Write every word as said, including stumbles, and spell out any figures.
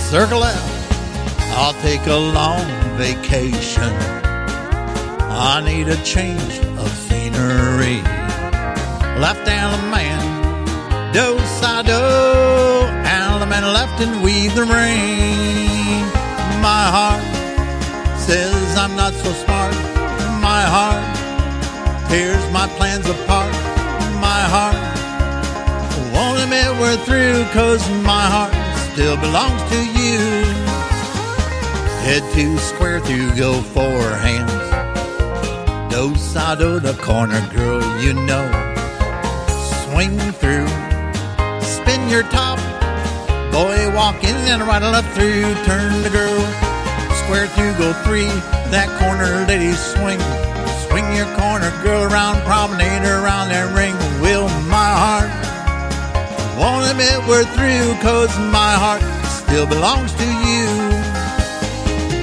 Circle left, I'll take a long vacation. I need a change of scenery. Left Alaman, do side do, Alaman left and weave the rain. My heart says I'm not so smart. My heart tears my plans apart. My heart won't admit we're through, 'cause my heart still belongs to you. Head to square through, go four hands. Do side do the corner, girl, you know. Swing through, spin your top. Boy, walk in and right left through. Turn the girl, square through, go three. That corner, lady, swing. Swing your corner, girl, around, promenade around that ring. Will my heart won't admit we're through, 'cause my heart still belongs to you.